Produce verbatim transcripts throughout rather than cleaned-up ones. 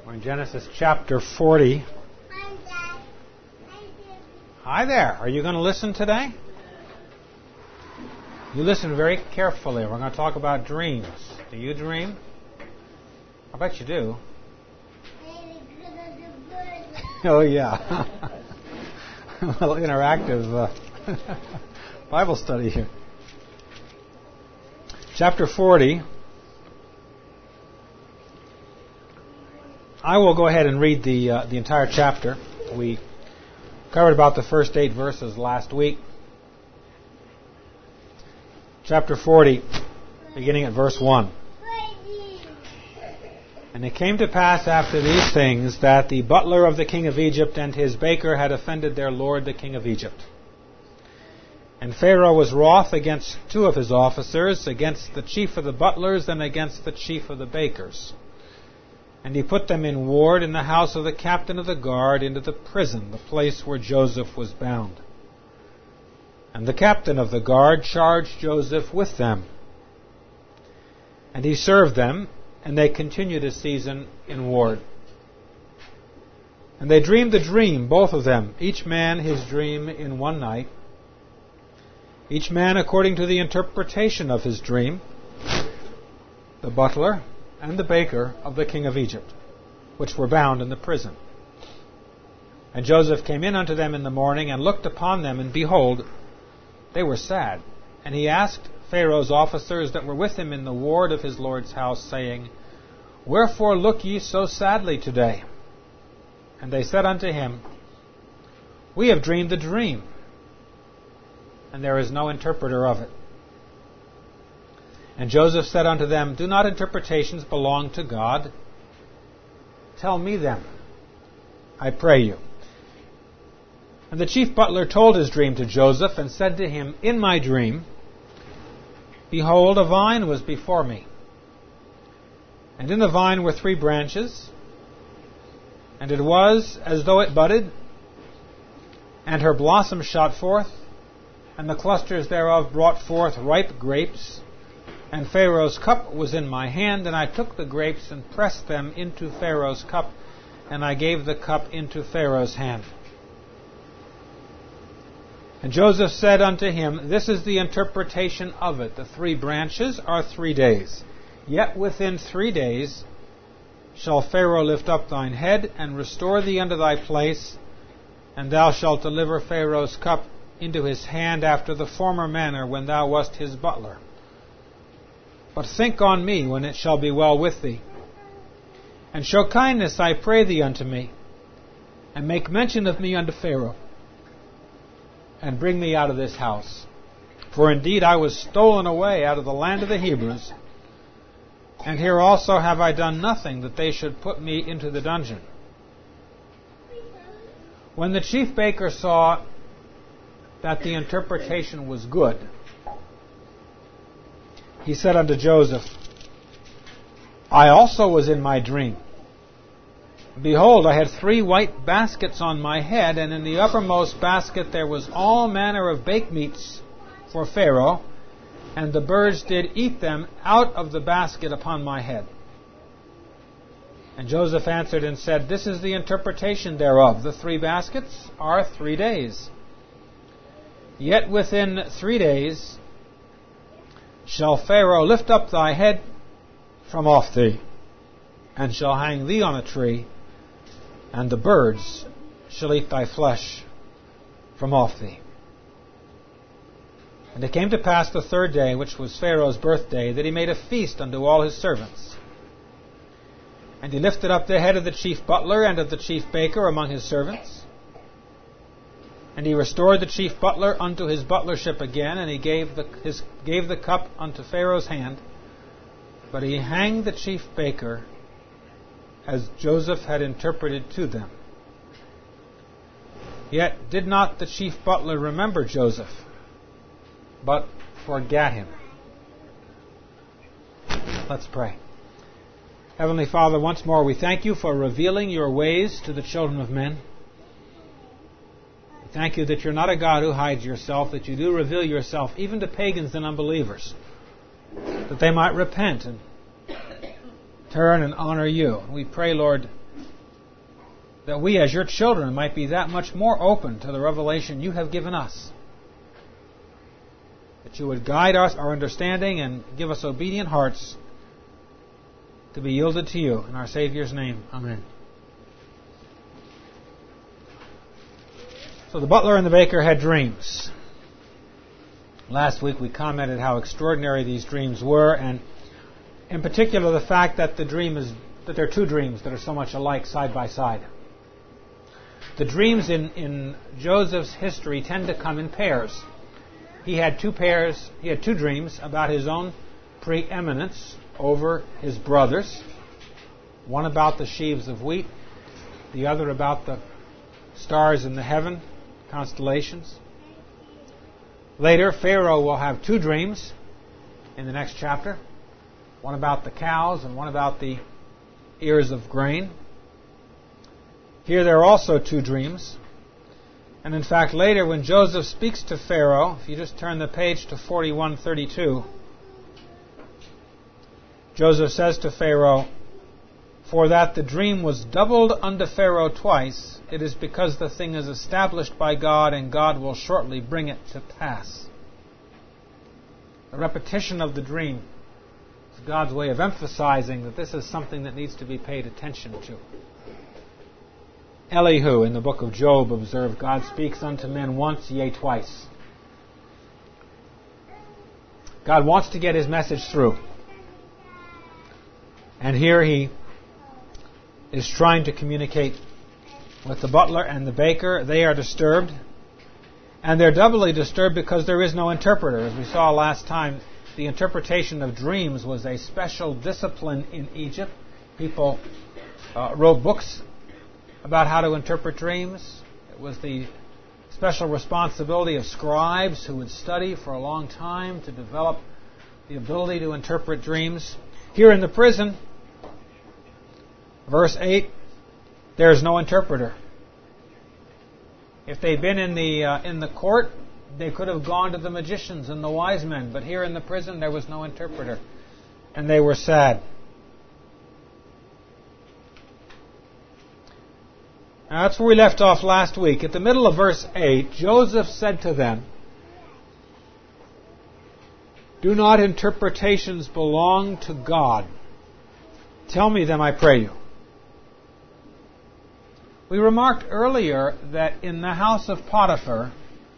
We're in Genesis chapter forty. Hi there. Are you going to listen today? You listen very carefully. We're going to talk about dreams. Do you dream? I bet you do. Oh, yeah. A little interactive uh, Bible study here. Chapter forty. I will go ahead and read the uh, the entire chapter. We covered about the first eight verses last week. Chapter forty, beginning at verse one. And it came to pass after these things that the butler of the king of Egypt and his baker had offended their lord the king of Egypt. And Pharaoh was wroth against two of his officers, against the chief of the butlers and against the chief of the bakers. And he put them in ward in the house of the captain of the guard into the prison, the place where Joseph was bound. And the captain of the guard charged Joseph with them. And he served them, and they continued a season in ward. And they dreamed the dream, both of them, each man his dream in one night, each man according to the interpretation of his dream, the butler and the baker of the king of Egypt, which were bound in the prison. And Joseph came in unto them in the morning, and looked upon them, and behold, they were sad. And he asked Pharaoh's officers that were with him in the ward of his lord's house, saying, Wherefore look ye so sadly today? And they said unto him, We have dreamed a dream, and there is no interpreter of it. And Joseph said unto them, Do not interpretations belong to God? Tell me them, I pray you. And the chief butler told his dream to Joseph, and said to him, In my dream, behold, a vine was before me. And in the vine were three branches, and it was as though it budded, and her blossoms shot forth, and the clusters thereof brought forth ripe grapes. And Pharaoh's cup was in my hand, and I took the grapes and pressed them into Pharaoh's cup, and I gave the cup into Pharaoh's hand. And Joseph said unto him, This is the interpretation of it. The three branches are three days. Yet within three days shall Pharaoh lift up thine head, and restore thee unto thy place, and thou shalt deliver Pharaoh's cup into his hand after the former manner when thou wast his butler. But think on me when it shall be well with thee. And show kindness, I pray thee, unto me, and make mention of me unto Pharaoh, and bring me out of this house. For indeed I was stolen away out of the land of the Hebrews, and here also have I done nothing that they should put me into the dungeon. When the chief baker saw that the interpretation was good, he said unto Joseph, I also was in my dream. Behold, I had three white baskets on my head, and in the uppermost basket there was all manner of baked meats for Pharaoh, and the birds did eat them out of the basket upon my head. And Joseph answered and said, This is the interpretation thereof. The three baskets are three days. Yet within three days shall Pharaoh lift up thy head from off thee, and shall hang thee on a tree, and the birds shall eat thy flesh from off thee. And it came to pass the third day, which was Pharaoh's birthday, that he made a feast unto all his servants. And he lifted up the head of the chief butler and of the chief baker among his servants. And he restored the chief butler unto his butlership again, and he gave the, his, gave the cup unto Pharaoh's hand. But he hanged the chief baker as Joseph had interpreted to them. Yet did not the chief butler remember Joseph, but forgat him. Let's pray. Heavenly Father, once more we thank you for revealing your ways to the children of men. Thank you that you're not a God who hides yourself, that you do reveal yourself even to pagans and unbelievers, that they might repent and turn and honor you. We pray, Lord, that we as your children might be that much more open to the revelation you have given us. That you would guide us, our understanding, and give us obedient hearts to be yielded to you. In our Savior's name, amen. So the butler and the baker had dreams. Last week we commented how extraordinary these dreams were, and in particular the fact that the dream is that there are two dreams that are so much alike side by side. The dreams in, in Joseph's history tend to come in pairs. He had two pairs, he had two dreams about his own preeminence over his brothers. One about the sheaves of wheat, the other about the stars in the heaven, constellations. Later, Pharaoh will have two dreams in the next chapter. One about the cows and one about the ears of grain. Here there are also two dreams. And in fact, later when Joseph speaks to Pharaoh, if you just turn the page to forty-one thirty-two, Joseph says to Pharaoh, "For that the dream was doubled unto Pharaoh twice, it is because the thing is established by God, and God will shortly bring it to pass." The repetition of the dream is God's way of emphasizing that this is something that needs to be paid attention to. Elihu in the book of Job observed, "God speaks unto men once, yea, twice." God wants to get his message through. And here he is trying to communicate with the butler and the baker. They are disturbed. And they're doubly disturbed because there is no interpreter. As we saw last time, the interpretation of dreams was a special discipline in Egypt. People uh, wrote books about how to interpret dreams. It was the special responsibility of scribes who would study for a long time to develop the ability to interpret dreams. Here in the prison, verse eight, there is no interpreter. If they'd been in the uh, in the court, they could have gone to the magicians and the wise men. But here in the prison, there was no interpreter. And they were sad. Now, that's where we left off last week. At the middle of verse eight, Joseph said to them, "Do not interpretations belong to God? Tell me them, I pray you." We remarked earlier that in the house of Potiphar,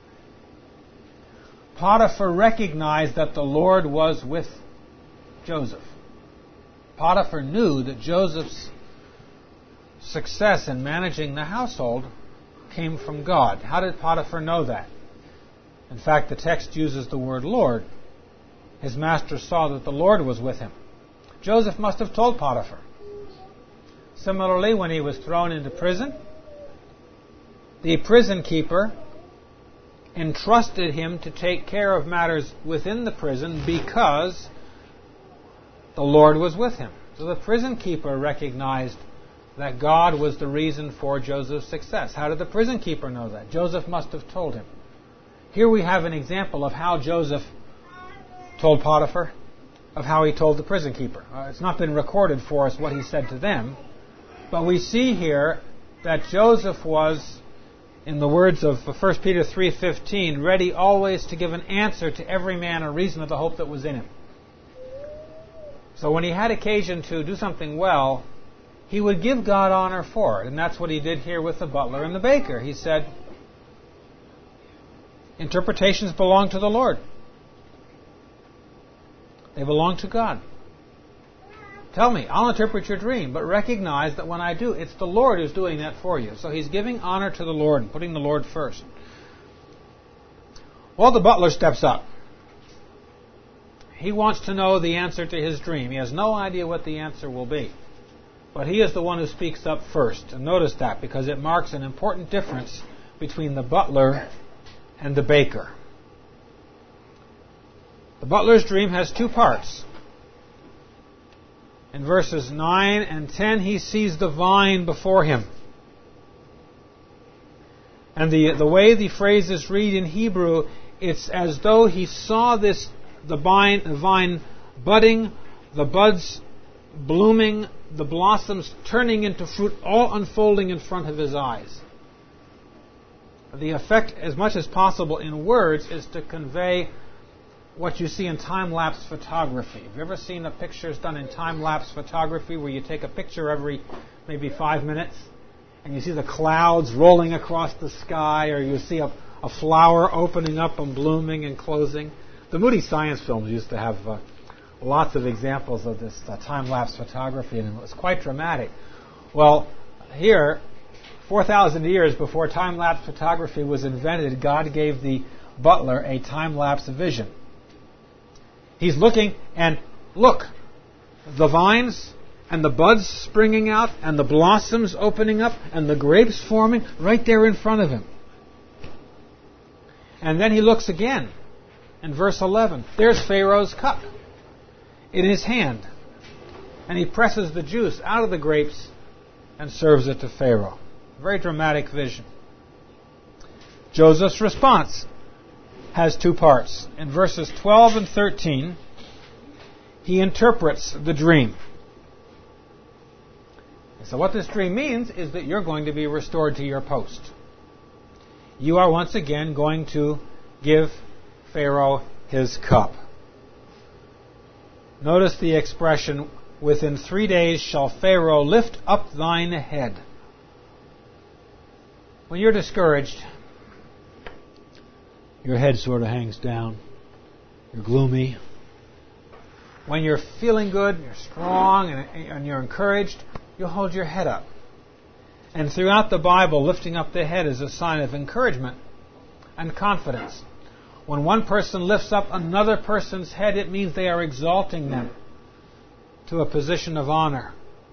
Potiphar recognized that the Lord was with Joseph. Potiphar knew that Joseph's success in managing the household came from God. How did Potiphar know that? In fact, the text uses the word Lord. His master saw that the Lord was with him. Joseph must have told Potiphar. Similarly, when he was thrown into prison, the prison keeper entrusted him to take care of matters within the prison because the Lord was with him. So the prison keeper recognized that God was the reason for Joseph's success. How did the prison keeper know that? Joseph must have told him. Here we have an example of how Joseph told Potiphar, of how he told the prison keeper. Uh, it's not been recorded for us what he said to them, but we see here that Joseph was, in the words of First Peter three fifteen, ready always to give an answer to every man a reason of the hope that was in him. So when he had occasion to do something well, he would give God honor for it. And that's what he did here with the butler and the baker. He said, interpretations belong to the Lord. They belong to God. Tell me, I'll interpret your dream, but recognize that when I do, it's the Lord who's doing that for you. So he's giving honor to the Lord and putting the Lord first. Well, the butler steps up. He wants to know the answer to his dream. He has no idea what the answer will be. But he is the one who speaks up first. And notice that, because it marks an important difference between the butler and the baker. The butler's dream has two parts. In verses nine and ten, he sees the vine before him. And the, the way the phrases read in Hebrew, it's as though he saw this, the vine, the vine budding, the buds blooming, the blossoms turning into fruit, all unfolding in front of his eyes. The effect, as much as possible in words, is to convey what you see in time-lapse photography. Have you ever seen the pictures done in time-lapse photography where you take a picture every maybe five minutes and you see the clouds rolling across the sky, or you see a, a flower opening up and blooming and closing? The Moody Science films used to have uh, lots of examples of this uh, time-lapse photography, and it was quite dramatic. Well, here, four thousand years before time-lapse photography was invented, God gave the butler a time-lapse vision. He's looking, and look, the vines and the buds springing out and the blossoms opening up and the grapes forming right there in front of him. And then he looks again in verse eleven. There's Pharaoh's cup in his hand. And he presses the juice out of the grapes and serves it to Pharaoh. Very dramatic vision. Joseph's response has two parts. In verses twelve and thirteen, he interprets the dream. So what this dream means is that you're going to be restored to your post. You are once again going to give Pharaoh his cup. Notice the expression, within three days shall Pharaoh lift up thine head. When you're discouraged, your head sort of hangs down. You're gloomy. When you're feeling good, you're strong, and, and you're encouraged, you'll hold your head up. And throughout the Bible, lifting up the head is a sign of encouragement and confidence. When one person lifts up another person's head, it means they are exalting them to a position of honor.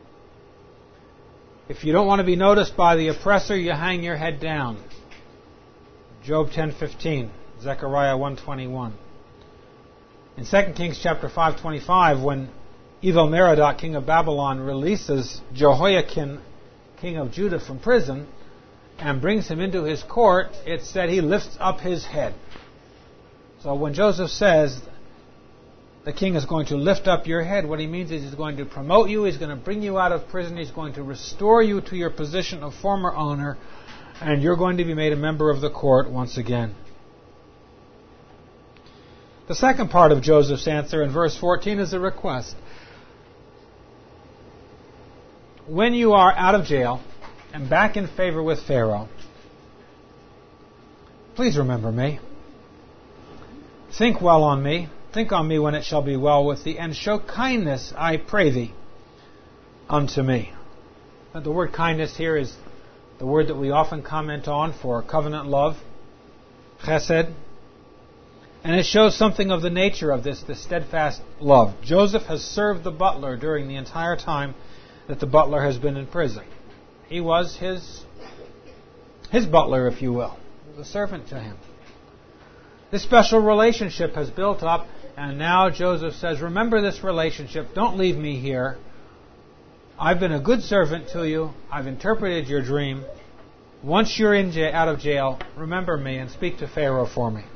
If you don't want to be noticed by the oppressor, you hang your head down. Job ten fifteen, Zechariah one twenty-one. In Second Kings chapter five twenty-five, when Evil-Merodach, king of Babylon, releases Jehoiakim, king of Judah, from prison and brings him into his court, it said he lifts up his head. So when Joseph says the king is going to lift up your head, what he means is he's going to promote you, he's going to bring you out of prison, he's going to restore you to your position of former honor, and you're going to be made a member of the court once again. The second part of Joseph's answer in verse fourteen is a request. When you are out of jail and back in favor with Pharaoh, please remember me. Think well on me. Think on me when it shall be well with thee, and show kindness, I pray thee, unto me. Now, the word kindness here is the word that we often comment on for covenant love, chesed. And it shows something of the nature of this, this steadfast love. Joseph has served the butler during the entire time that the butler has been in prison. He was his, his butler, if you will. He was a servant to him. This special relationship has built up, and now Joseph says, remember this relationship. Don't leave me here. I've been a good servant to you. I've interpreted your dream. Once you're in jail, out of jail, remember me and speak to Pharaoh for me.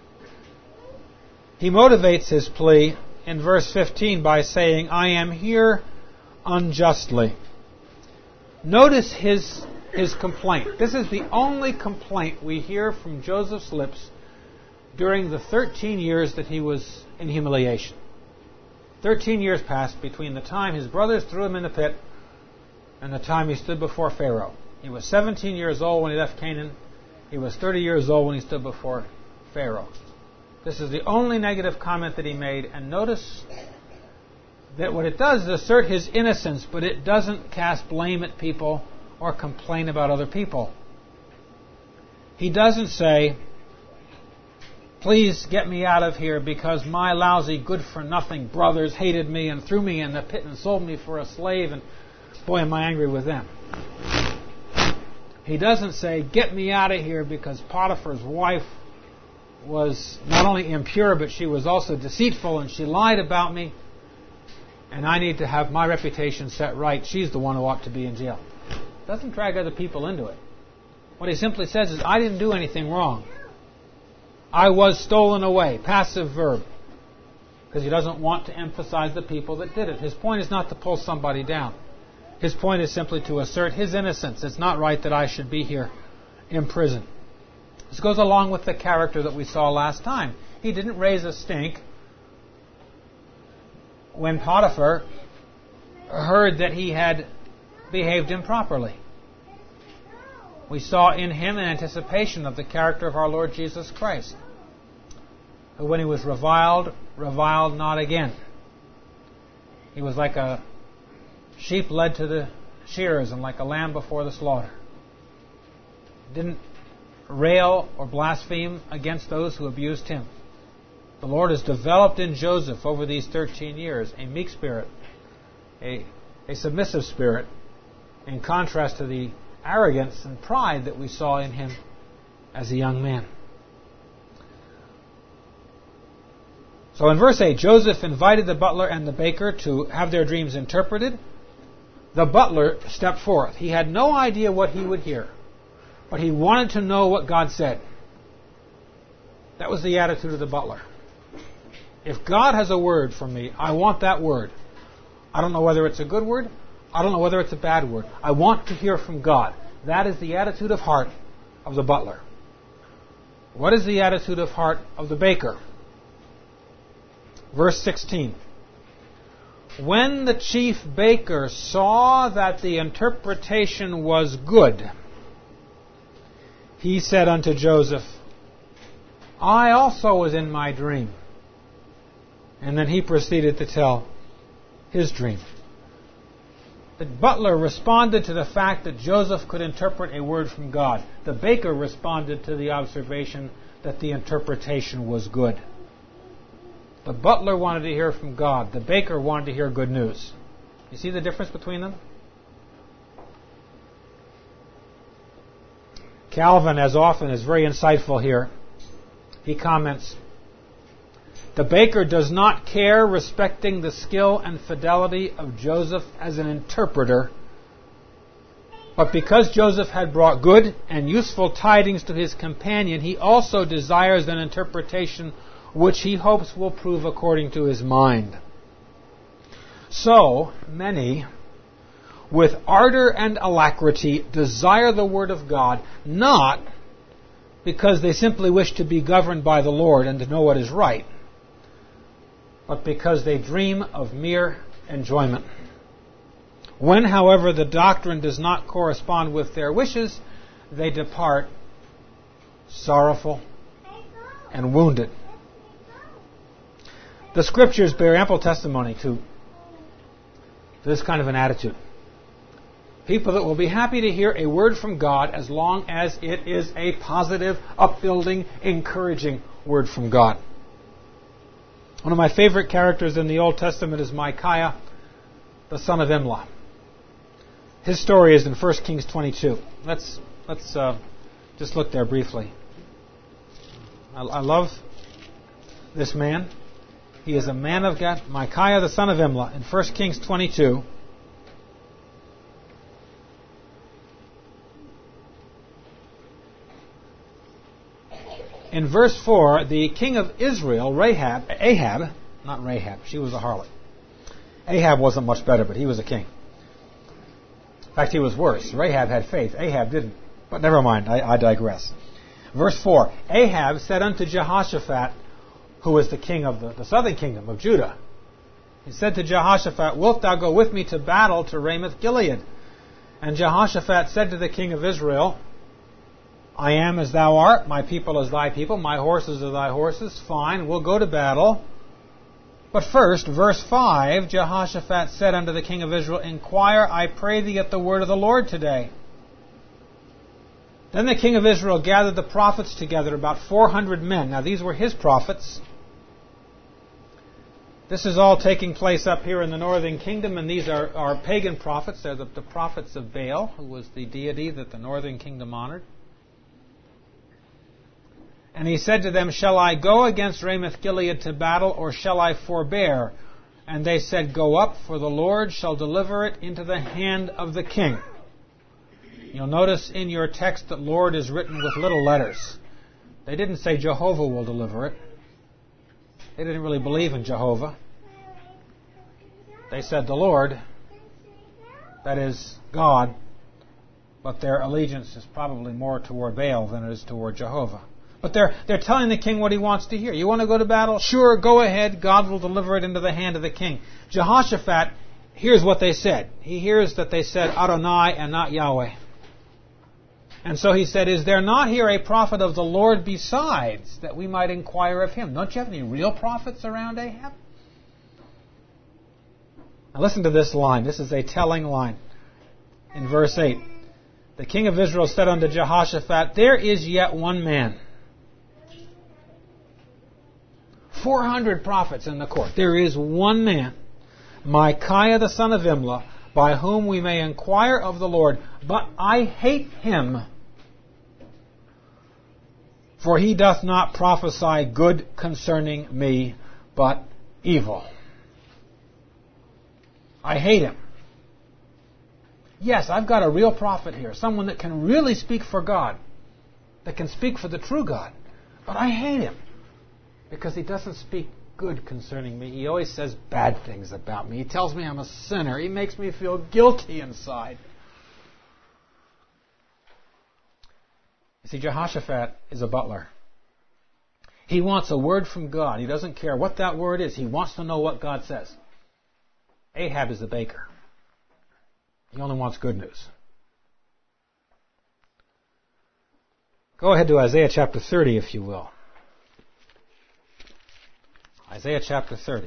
He motivates his plea in verse fifteen by saying, I am here unjustly. Notice his, his complaint. This is the only complaint we hear from Joseph's lips during the thirteen years that he was in humiliation. Thirteen years passed between the time his brothers threw him in the pit and the time he stood before Pharaoh. He was seventeen years old when he left Canaan. He was thirty years old when he stood before Pharaoh. This is the only negative comment that he made. And notice that what it does is assert his innocence, but it doesn't cast blame at people or complain about other people. He doesn't say, please get me out of here because my lousy, good-for-nothing brothers hated me and threw me in the pit and sold me for a slave, and boy, am I angry with them. He doesn't say, get me out of here because Potiphar's wife was not only impure, but she was also deceitful and she lied about me, and I need to have my reputation set right. She's the one who ought to be in jail. Doesn't drag other people into it. What he simply says is, I didn't do anything wrong. I was stolen away. Passive verb. Because he doesn't want to emphasize the people that did it. His point is not to pull somebody down. His point is simply to assert his innocence. It's not right that I should be here in prison. This goes along with the character that we saw last time. He didn't raise a stink when Potiphar heard that he had behaved improperly. We saw in him an anticipation of the character of our Lord Jesus Christ, who when he was reviled, reviled not again. He was like a sheep led to the shearers and like a lamb before the slaughter. Didn't rail or blaspheme against those who abused him. The Lord has developed in Joseph over these thirteen years a meek spirit, a, a submissive spirit, in contrast to the arrogance and pride that we saw in him as a young man. So in verse eight, Joseph invited the butler and the baker to have their dreams interpreted. The butler stepped forth. He had no idea what he would hear, but he wanted to know what God said. That was the attitude of the butler. If God has a word for me, I want that word. I don't know whether it's a good word. I don't know whether it's a bad word. I want to hear from God. That is the attitude of heart of the butler. What is the attitude of heart of the baker? Verse sixteen. When the chief baker saw that the interpretation was good, he said unto Joseph, I also was in my dream. And then he proceeded to tell his dream. The butler responded to the fact that Joseph could interpret a word from God. The baker responded to the observation that the interpretation was good. The butler wanted to hear from God. The baker wanted to hear good news. You see the difference between them? Calvin, as often, is very insightful here. He comments, the baker does not care respecting the skill and fidelity of Joseph as an interpreter, but because Joseph had brought good and useful tidings to his companion, he also desires an interpretation which he hopes will prove according to his mind. So, many, with ardor and alacrity, desire the word of God, not because they simply wish to be governed by the Lord and to know what is right, but because they dream of mere enjoyment. When, however, the doctrine does not correspond with their wishes, they depart sorrowful and wounded. The Scriptures bear ample testimony to this kind of an attitude. People that will be happy to hear a word from God as long as it is a positive, upbuilding, encouraging word from God. One of my favorite characters in the Old Testament is Micaiah, the son of Imlah. His story is in First Kings twenty-two. Let's let's uh, just look there briefly. I, I love this man. He is a man of God. Micaiah, the son of Imlah, in First Kings twenty-two. In verse four, the king of Israel, Rahab, Ahab, not Rahab, she was a harlot. Ahab wasn't much better, but he was a king. In fact, he was worse. Rahab had faith. Ahab didn't. But never mind, I, I digress. Verse four, Ahab said unto Jehoshaphat, who was the king of the, the southern kingdom of Judah, he said to Jehoshaphat, wilt thou go with me to battle to Ramoth Gilead? And Jehoshaphat said to the king of Israel, I am as thou art, my people as thy people, my horses are thy horses. Fine, we'll go to battle. But first, verse five, Jehoshaphat said unto the king of Israel, inquire, I pray thee, at the word of the Lord today. Then the king of Israel gathered the prophets together, about four hundred men. Now these were his prophets. This is all taking place up here in the northern kingdom, and these are, are pagan prophets. They're the, the prophets of Baal, who was the deity that the northern kingdom honored. And he said to them, shall I go against Ramoth Gilead to battle, or shall I forbear? And they said, go up, for the Lord shall deliver it into the hand of the king. You'll notice in your text that Lord is written with little letters. They didn't say Jehovah will deliver it. They didn't really believe in Jehovah. They said the Lord that is God, but their allegiance is probably more toward Baal than it is toward Jehovah. But they're, they're telling the king what he wants to hear. You want to go to battle? Sure, go ahead. God will deliver it into the hand of the king. Jehoshaphat hears what they said. He hears that they said Adonai and not Yahweh. And so he said, is there not here a prophet of the Lord besides, that we might inquire of him? Don't you have any real prophets around Ahab? Now listen to this line. This is a telling line. In verse eight, the king of Israel said unto Jehoshaphat, there is yet one man. Four hundred prophets in the court. There is one man, Micaiah the son of Imlah, by whom we may inquire of the Lord. But I hate him, for he doth not prophesy good concerning me, but evil. I hate him. Yes, I've got a real prophet here, someone that can really speak for God, that can speak for the true God. But I hate him, because he doesn't speak good concerning me. He always says bad things about me. He tells me I'm a sinner. He makes me feel guilty inside. You see, Jehoshaphat is a butler. He wants a word from God. He doesn't care what that word is. He wants to know what God says. Ahab is the baker. He only wants good news. Go ahead to Isaiah chapter thirty, if you will. Isaiah chapter thirty.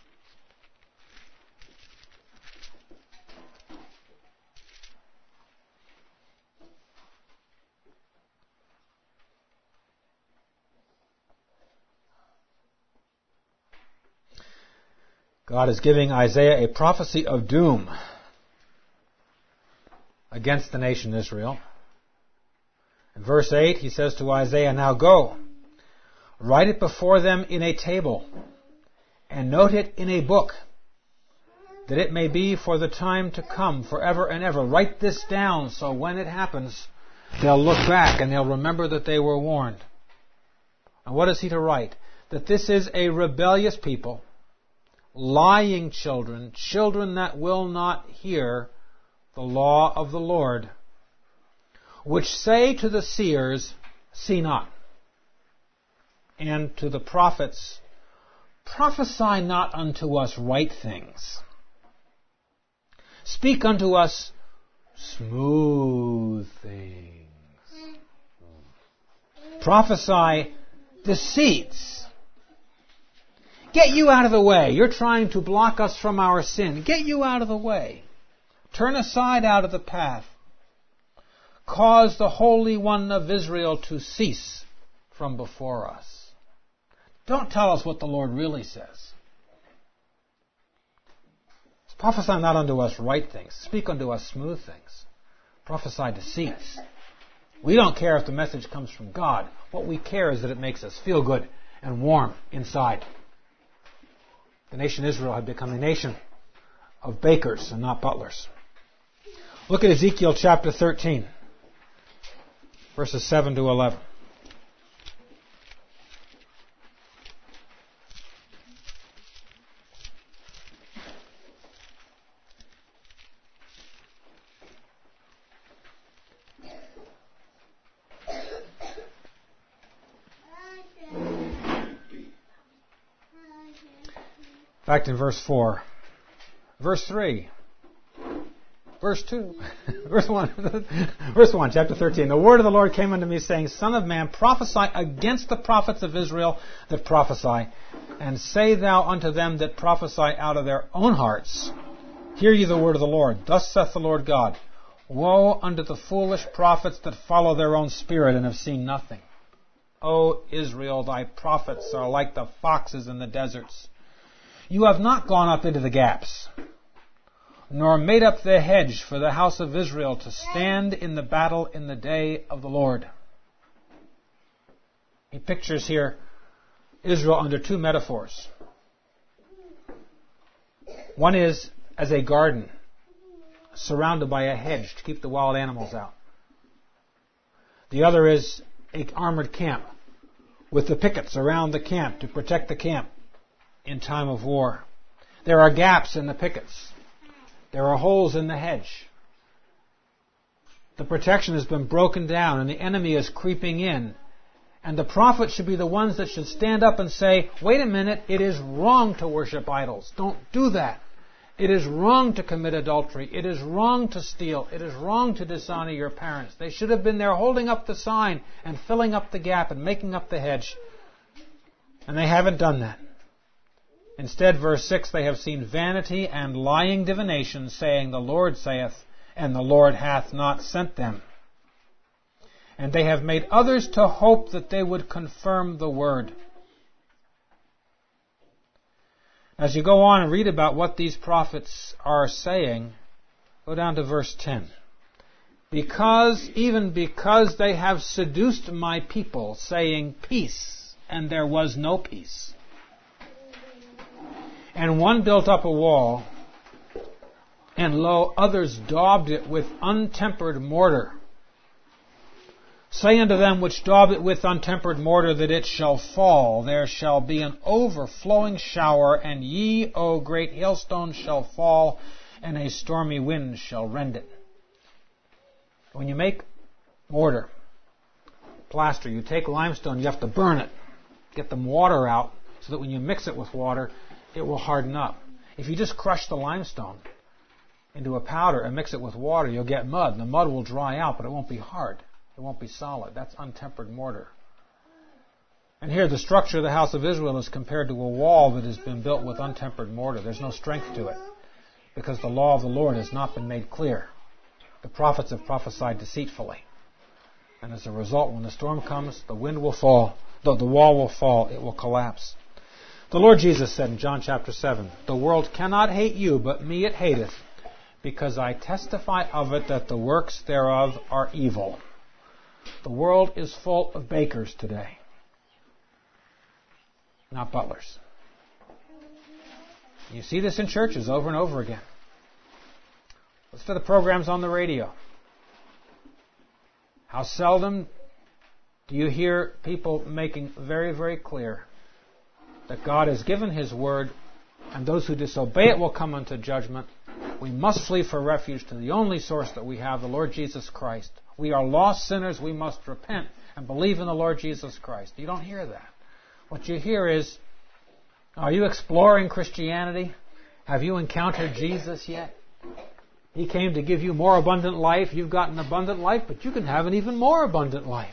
God is giving Isaiah a prophecy of doom against the nation Israel. In verse eight, he says to Isaiah, now go, write it before them in a table, and note it in a book, that it may be for the time to come, forever and ever. Write this down, so when it happens, they'll look back and they'll remember that they were warned. And what is he to write? That this is a rebellious people, lying children, children that will not hear the law of the Lord, which say to the seers, see not, and to the prophets, prophesy not unto us right things. Speak unto us smooth things. Prophesy deceits. Get you out of the way. You're trying to block us from our sin. Get you out of the way. Turn aside out of the path. Cause the Holy One of Israel to cease from before us. Don't tell us what the Lord really says. Prophesy not unto us right things. Speak unto us smooth things. Prophesy deceits. We don't care if the message comes from God. What we care is that it makes us feel good and warm inside. The nation Israel had become a nation of bakers and not butlers. Look at Ezekiel chapter thirteen, verses seven to eleven. In fact, in verse four, verse three, verse two, verse one, verse one, chapter thirteen. The word of the Lord came unto me, saying, Son of man, prophesy against the prophets of Israel that prophesy, and say thou unto them that prophesy out of their own hearts, hear ye the word of the Lord. Thus saith the Lord God, woe unto the foolish prophets that follow their own spirit and have seen nothing. O Israel, thy prophets are like the foxes in the deserts. You have not gone up into the gaps, nor made up the hedge for the house of Israel to stand in the battle in the day of the Lord. He pictures here Israel under two metaphors. One is as a garden surrounded by a hedge to keep the wild animals out. The other is an armored camp with the pickets around the camp to protect the camp in time of war. There are gaps in the pickets. There are holes in the hedge. The protection has been broken down and the enemy is creeping in. And the prophets should be the ones that should stand up and say, wait a minute, it is wrong to worship idols. Don't do that. It is wrong to commit adultery. It is wrong to steal. It is wrong to dishonor your parents. They should have been there holding up the sign and filling up the gap and making up the hedge. And they haven't done that. Instead, verse six, they have seen vanity and lying divination, saying, the Lord saith, and the Lord hath not sent them. And they have made others to hope that they would confirm the word. As you go on and read about what these prophets are saying, go down to verse ten. Because, even because they have seduced my people, saying peace, and there was no peace. And one built up a wall, and lo, others daubed it with untempered mortar. Say unto them which daub it with untempered mortar that it shall fall. There shall be an overflowing shower, and ye, O great hailstones, shall fall, and a stormy wind shall rend it. When you make mortar, plaster, you take limestone, you have to burn it. Get the water out so that when you mix it with water, it will harden up. If you just crush the limestone into a powder and mix it with water, you'll get mud. The mud will dry out, but it won't be hard. It won't be solid. That's untempered mortar. And here the structure of the house of Israel is compared to a wall that has been built with untempered mortar. There's no strength to it because the law of the Lord has not been made clear. The prophets have prophesied deceitfully. And as a result, when the storm comes, the wind will fall, the, the wall will fall, it will collapse. The Lord Jesus said in John chapter seven, the world cannot hate you, but me it hateth, because I testify of it that the works thereof are evil. The world is full of bakers today, not butlers. You see this in churches over and over again. Listen to the programs on the radio. How seldom do you hear people making very, very clear that God has given His word, and those who disobey it will come unto judgment. We must flee for refuge to the only source that we have, the Lord Jesus Christ. We are lost sinners. We must repent and believe in the Lord Jesus Christ. You don't hear that. What you hear is, are you exploring Christianity? Have you encountered Jesus yet? He came to give you more abundant life. You've got an abundant life, but you can have an even more abundant life.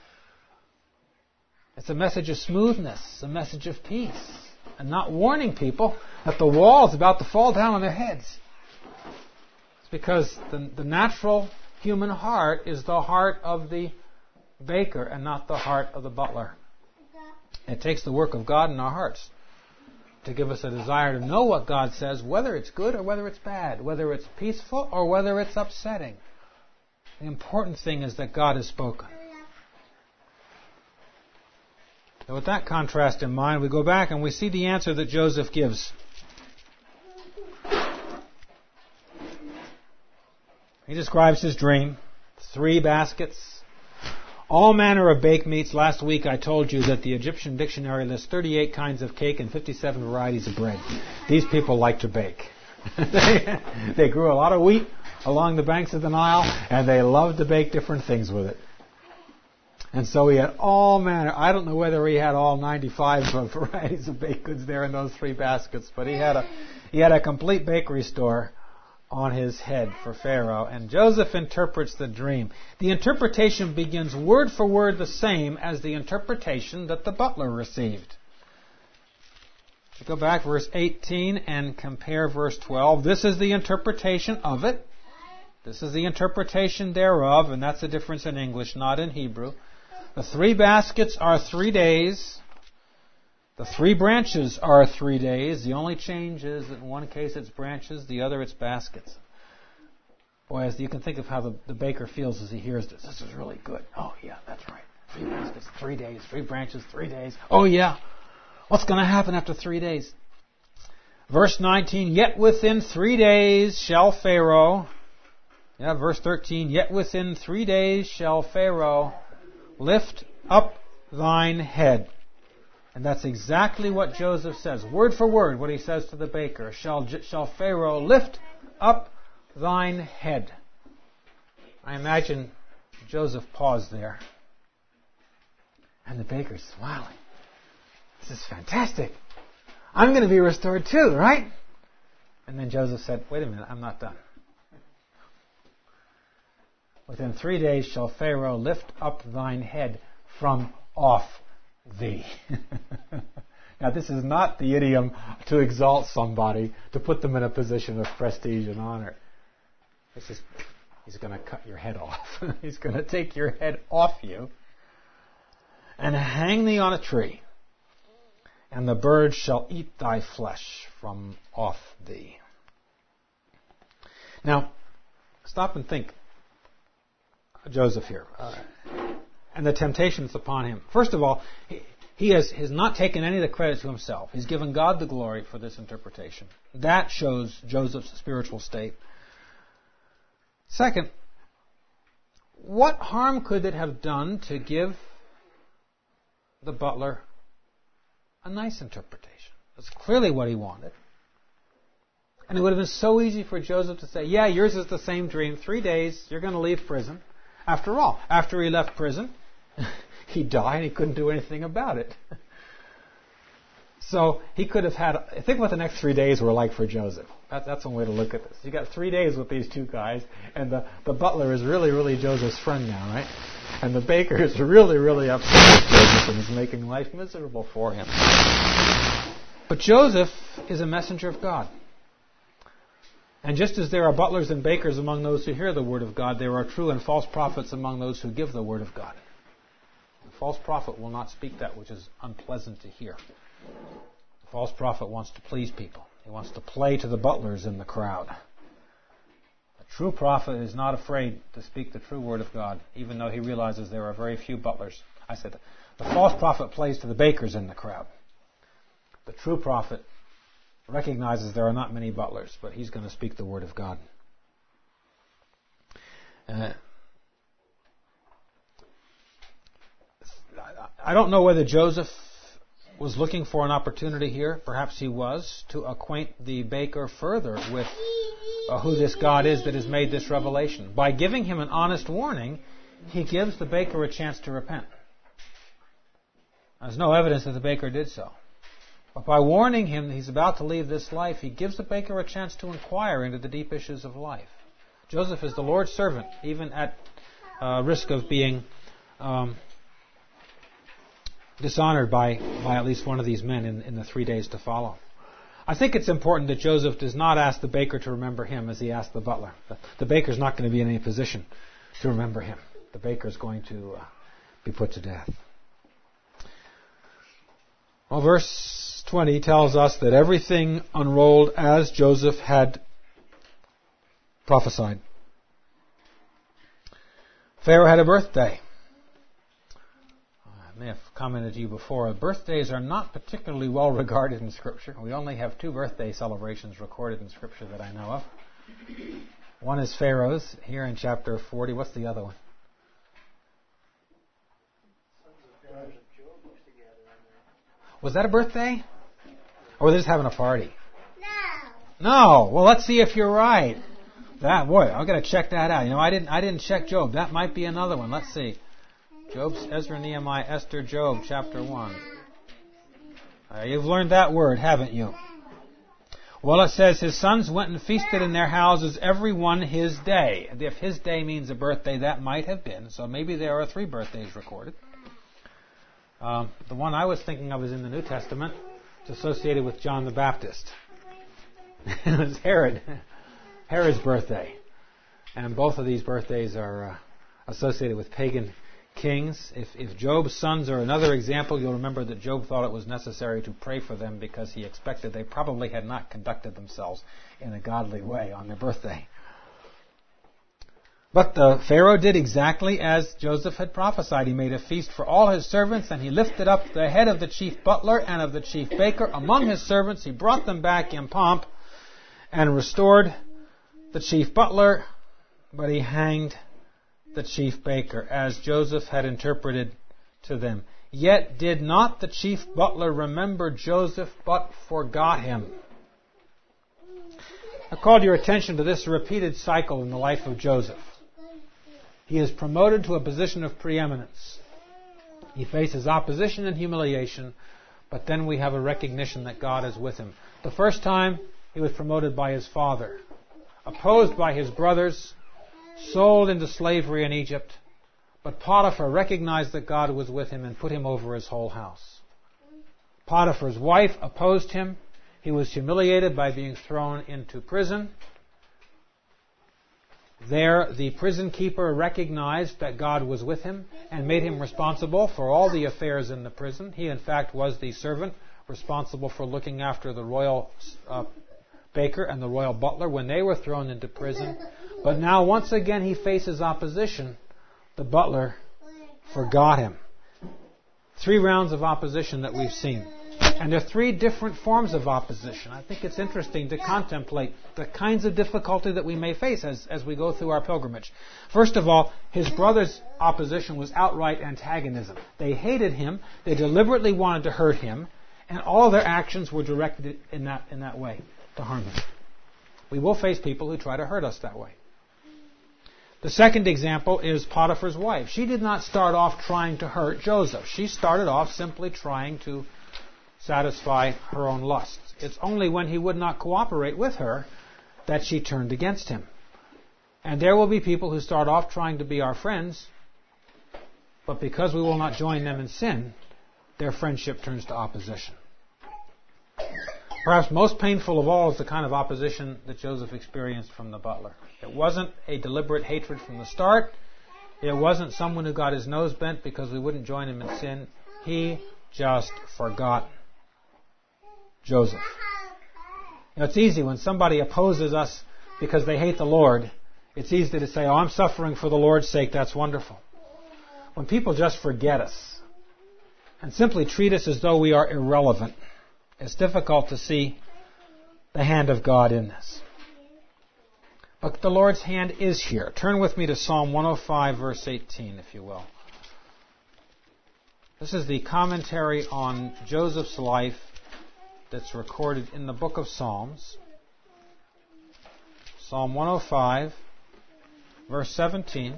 It's a message of smoothness, a message of peace, and not warning people that the wall is about to fall down on their heads. It's because the, the natural human heart is the heart of the baker and not the heart of the butler. It takes the work of God in our hearts to give us a desire to know what God says, whether it's good or whether it's bad, whether it's peaceful or whether it's upsetting. The important thing is that God has spoken. So with that contrast in mind, we go back and we see the answer that Joseph gives. He describes his dream. Three baskets. All manner of baked meats. Last week I told you that the Egyptian dictionary lists thirty-eight kinds of cake and fifty-seven varieties of bread. These people like to bake. they, they grew a lot of wheat along the banks of the Nile, and they loved to bake different things with it. And so he had all manner. I don't know whether he had all ninety-five varieties of baked goods there in those three baskets, but he had a he had a complete bakery store on his head for Pharaoh. And Joseph interprets the dream. The interpretation begins word for word the same as the interpretation that the butler received. So go back verse eighteen and compare verse twelve. This is the interpretation of it. This is the interpretation thereof, and that's the difference in English, not in Hebrew. The three baskets are three days. The three branches are three days. The only change is that in one case it's branches, the other it's baskets. Boy, as you can think of how the, the baker feels as he hears this. This is really good. Oh, yeah, that's right. Three baskets, three days. Three branches, three days. Oh, yeah. What's going to happen after three days? Verse nineteen, yet within three days shall Pharaoh... Yeah, verse thirteen, yet within three days shall Pharaoh lift up thine head. And that's exactly what Joseph says. Word for word, what he says to the baker. Shall, shall Pharaoh lift up thine head. I imagine Joseph paused there. And the baker's smiling. This is fantastic. I'm going to be restored too, right? And then Joseph said, wait a minute, I'm not done. Within three days shall Pharaoh lift up thine head from off thee. Now this is not the idiom to exalt somebody, to put them in a position of prestige and honor. This is, he's going to cut your head off. He's going to take your head off you and hang thee on a tree, and the birds shall eat thy flesh from off thee. Now, stop and think, Joseph here, uh, and the temptations upon him. First of all, he, he has, has not taken any of the credit to himself. He's given God the glory for this interpretation. That shows Joseph's spiritual state. Second, what harm could it have done to give the butler a nice interpretation? That's clearly what he wanted. And it would have been so easy for Joseph to say, yeah, yours is the same dream. Three days, you're going to leave prison. After all, after he left prison, he died and he couldn't do anything about it. So he could have had, think what the next three days were like for Joseph. That, that's one way to look at this. You got three days with these two guys, and the, the butler is really, really Joseph's friend now, right? And the baker is really, really upset with Joseph and is making life miserable for him. But Joseph is a messenger of God. And just as there are butlers and bakers among those who hear the word of God, there are true and false prophets among those who give the word of God. The false prophet will not speak that which is unpleasant to hear. The false prophet wants to please people. He wants to play to the butlers in the crowd. The true prophet is not afraid to speak the true word of God, even though he realizes there are very few butlers. I said, the false prophet plays to the bakers in the crowd. The true prophet recognizes there are not many butlers, but he's going to speak the word of God. Uh, I don't know whether Joseph was looking for an opportunity here. Perhaps he was, to acquaint the baker further with uh, who this God is that has made this revelation. By giving him an honest warning, he gives the baker a chance to repent. There's no evidence that the baker did so. But by warning him that he's about to leave this life, he gives the baker a chance to inquire into the deep issues of life. Joseph is the Lord's servant, even at uh, risk of being um, dishonored by, by at least one of these men in, in the three days to follow. I think it's important that Joseph does not ask the baker to remember him as he asked the butler. The, the baker's not going to be in any position to remember him. The baker's going to uh, be put to death. Well, verse twenty tells us that everything unrolled as Joseph had prophesied. Pharaoh had a birthday. I may have commented to you before, birthdays are not particularly well regarded in Scripture. We only have two birthday celebrations recorded in Scripture that I know of. One is Pharaoh's, here in chapter forty. What's the other one? Was that a birthday? Or were they just having a party? No. No. Well, let's see if you're right. That boy, I've got to check that out. You know, I didn't. I didn't check Job. That might be another one. Let's see. Job, Ezra, Nehemiah, Esther, Job, chapter one. Uh, you've learned that word, haven't you? Well, it says his sons went and feasted in their houses, every one his day. If his day means a birthday, that might have been. So maybe there are three birthdays recorded. Um, the one I was thinking of is in the New Testament. It's associated with John the Baptist. It was Herod. Herod's birthday. And both of these birthdays are uh, associated with pagan kings. If, if Job's sons are another example, you'll remember that Job thought it was necessary to pray for them because he expected they probably had not conducted themselves in a godly way on their birthday. But the Pharaoh did exactly as Joseph had prophesied. He made a feast for all his servants, and he lifted up the head of the chief butler and of the chief baker among his servants. He brought them back in pomp and restored the chief butler, but he hanged the chief baker, as Joseph had interpreted to them. Yet did not the chief butler remember Joseph, but forgot him. I called your attention to this repeated cycle in the life of Joseph. He is promoted to a position of preeminence. He faces opposition and humiliation, but then we have a recognition that God is with him. The first time, he was promoted by his father, opposed by his brothers, sold into slavery in Egypt, but Potiphar recognized that God was with him and put him over his whole house. Potiphar's wife opposed him. He was humiliated by being thrown into prison. There, the prison keeper recognized that God was with him and made him responsible for all the affairs in the prison. He, in fact, was the servant responsible for looking after the royal uh, baker and the royal butler when they were thrown into prison. But now, once again, he faces opposition. The butler forgot him. Three rounds of opposition that we've seen. And there are three different forms of opposition. I think it's interesting to contemplate the kinds of difficulty that we may face as, as we go through our pilgrimage. First of all, his brother's opposition was outright antagonism. They hated him, they deliberately wanted to hurt him, and all their actions were directed in that, in that way, to harm him. We will face people who try to hurt us that way. The second example is Potiphar's wife. She did not start off trying to hurt Joseph. She started off simply trying to satisfy her own lusts. It's only when he would not cooperate with her that she turned against him. And there will be people who start off trying to be our friends, but because we will not join them in sin, their friendship turns to opposition. Perhaps most painful of all is the kind of opposition that Joseph experienced from the butler. It wasn't a deliberate hatred from the start. It wasn't someone who got his nose bent because we wouldn't join him in sin. He just forgot Joseph. You know, it's easy when somebody opposes us because they hate the Lord. It's easy to say, oh, I'm suffering for the Lord's sake. That's wonderful. When people just forget us and simply treat us as though we are irrelevant, it's difficult to see the hand of God in this. But the Lord's hand is here. Turn with me to Psalm one oh five, verse eighteen, if you will. This is the commentary on Joseph's life that's recorded in the book of Psalms. Psalm one oh five, verse seventeen.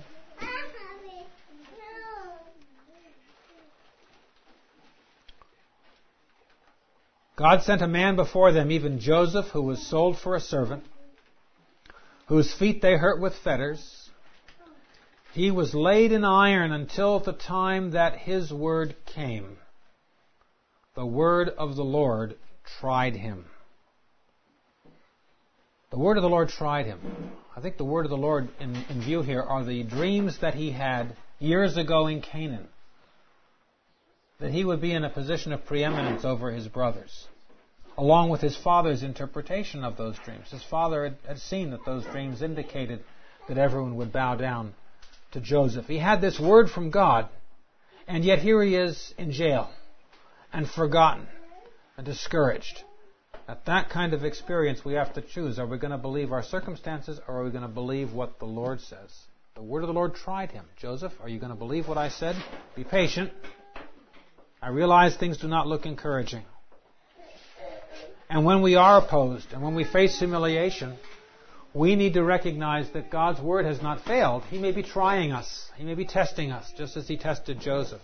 God sent a man before them, even Joseph, who was sold for a servant, whose feet they hurt with fetters. He was laid in iron until the time that his word came. The word of the Lord tried him. The word of the Lord tried him. I think the word of the Lord in, in view here are the dreams that he had years ago in Canaan, that he would be in a position of preeminence over his brothers, along with his father's interpretation of those dreams. His father had, had seen that those dreams indicated that everyone would bow down to Joseph. He had this word from God, and yet here he is in jail, and forgotten, and discouraged. At that kind of experience, we have to choose. Are we going to believe our circumstances, or are we going to believe what the Lord says? The word of the Lord tried him. Joseph, are you going to believe what I said? Be patient. I realize things do not look encouraging. And when we are opposed, and when we face humiliation, we need to recognize that God's word has not failed. He may be trying us. He may be testing us, just as he tested Joseph.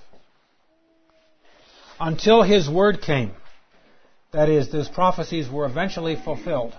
Until his word came, that is, those prophecies were eventually fulfilled.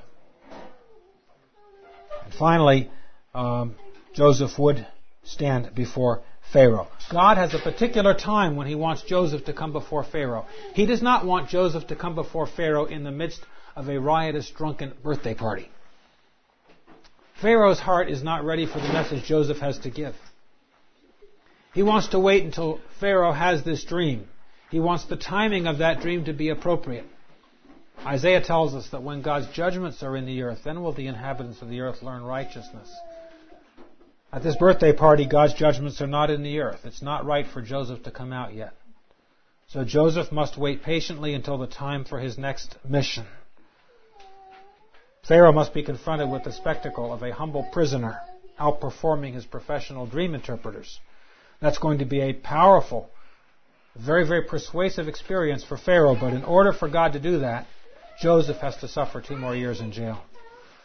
And finally, um, Joseph would stand before Pharaoh. God has a particular time when he wants Joseph to come before Pharaoh. He does not want Joseph to come before Pharaoh in the midst of a riotous, drunken birthday party. Pharaoh's heart is not ready for the message Joseph has to give. He wants to wait until Pharaoh has this dream. He wants the timing of that dream to be appropriate. Isaiah tells us that when God's judgments are in the earth, then will the inhabitants of the earth learn righteousness. At this birthday party, God's judgments are not in the earth. It's not right for Joseph to come out yet. So Joseph must wait patiently until the time for his next mission. Pharaoh must be confronted with the spectacle of a humble prisoner outperforming his professional dream interpreters. That's going to be a powerful, very, very persuasive experience for Pharaoh, but in order for God to do that, Joseph has to suffer two more years in jail.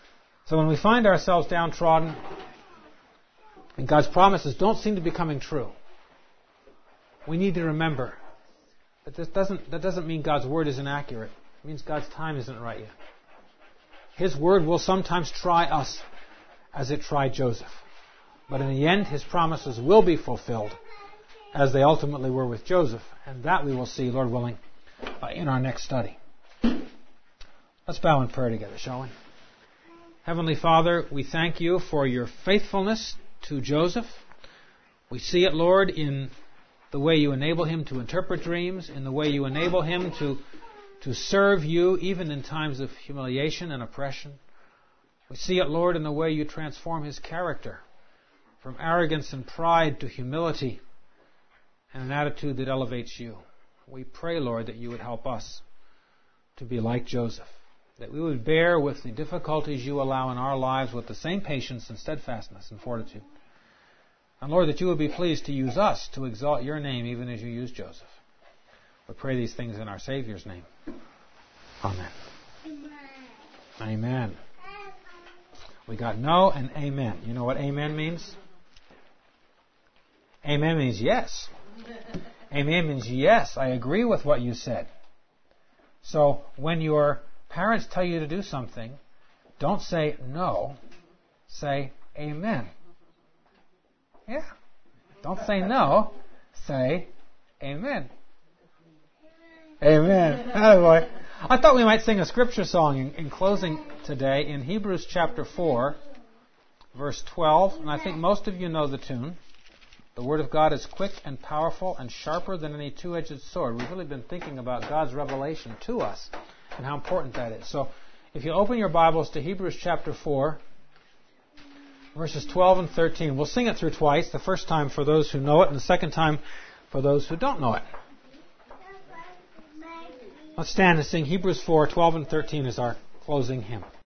So when we find ourselves downtrodden and God's promises don't seem to be coming true, we need to remember that this doesn't, that doesn't mean God's word is inaccurate. It means God's time isn't right yet. His word will sometimes try us as it tried Joseph. But in the end, his promises will be fulfilled as they ultimately were with Joseph. And that we will see, Lord willing, uh, in our next study. Let's bow in prayer together, shall we? Heavenly Father, we thank you for your faithfulness to Joseph. We see it, Lord, in the way you enable him to interpret dreams, in the way you enable him to, to serve you even in times of humiliation and oppression. We see it, Lord, in the way you transform his character from arrogance and pride to humility and an attitude that elevates you. We pray, Lord, that you would help us to be like Joseph, that we would bear with the difficulties you allow in our lives with the same patience and steadfastness and fortitude. And Lord, that you would be pleased to use us to exalt your name even as you used Joseph. We pray these things in our Savior's name. Amen. Amen. Amen. We got no and amen. You know what amen means? Amen means yes. Amen means yes, I agree with what you said. So when your parents tell you to do something, don't say no, say amen. Yeah. Don't say no, say amen. Amen. Oh boy. I thought we might sing a scripture song in, in closing today in Hebrews chapter four, verse twelve. And I think most of you know the tune. The Word of God is quick and powerful and sharper than any two-edged sword. We've really been thinking about God's revelation to us and how important that is. So if you open your Bibles to Hebrews chapter four, verses twelve and thirteen. We'll sing it through twice. The first time for those who know it and the second time for those who don't know it. Let's stand and sing Hebrews four, twelve and thirteen as our closing hymn.